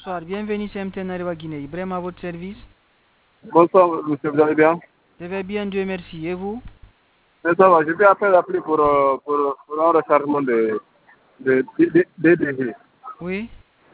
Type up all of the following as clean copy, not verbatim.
Bonsoir, bienvenue chez MTN Arriva Guinée. Ibrahim à votre service. Bonsoir, monsieur, vous allez bien? Je vais bien, Dieu merci. Et vous? Mais ça va, je vais appeler pour un rechargement de DDG. Oui.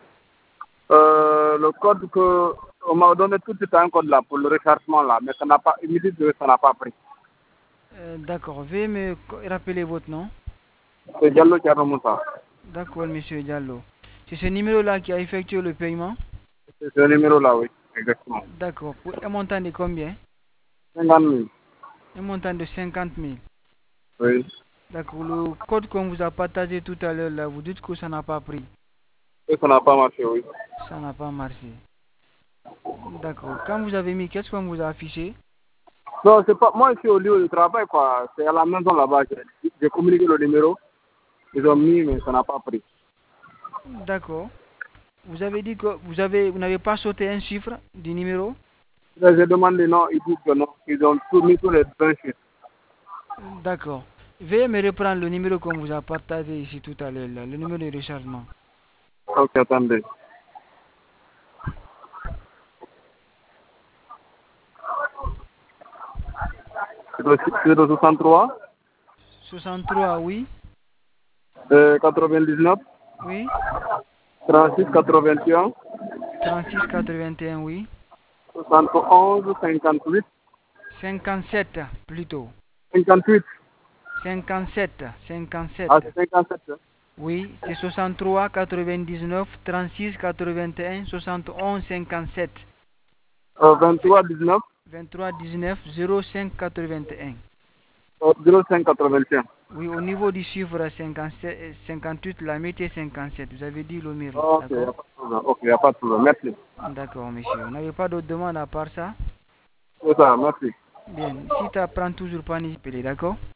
Le code que on m'a donné tout de suite un code là pour le rechargement là, mais ça n'a pas, il me dit que ça n'a pas pris. D'accord, veuillez me rappeler votre nom. C'est Diallo Thierno Moussa. D'accord, monsieur Diallo. C'est ce numéro-là qui a effectué le paiement? C'est ce numéro là, oui, exactement. D'accord, pour un montant de combien? 50 000. Un montant de 50 000. Oui. D'accord, le code qu'on vous a partagé tout à l'heure là, vous dites que ça n'a pas pris. Et ça n'a pas marché, oui. Ça n'a pas marché. D'accord, quand vous avez mis, qu'est-ce qu'on vous a affiché? Non, c'est pas, moi je suis au lieu de travail quoi, c'est à la maison là-bas, j'ai communiqué le numéro, ils ont mis mais ça n'a pas pris. D'accord. Vous avez dit que vous n'avez pas sauté un chiffre du numéro? Là, j'ai demandé non, ils disent que non, ils ont tout mis sur les 20 chiffres. D'accord. Veuillez me reprendre le numéro qu'on vous a partagé ici tout à l'heure, là, le numéro de rechargement. Ok, attendez. C'est le 63, 63, oui. 99, Oui. 36, 81, 36 81, oui. 71, 58, 57 plutôt. 58. 57, Ah, 57. c'est 57. Hein. Oui, c'est 63 99 36 81 71 57. 23, 19, 23 19 05 81. 05, 81. Oui, au niveau du chiffre 57, 58, la mettez 57. Vous avez dit le mérite, Ok, il n'y d'accord? a pas de problème. Ok, y a pas de problème. Merci. D'accord, monsieur. Vous n'avez pas d'autres demandes à part ça? C'est ça, merci. Bien. Si tu apprends toujours pas, n'hésitez pas, d'accord?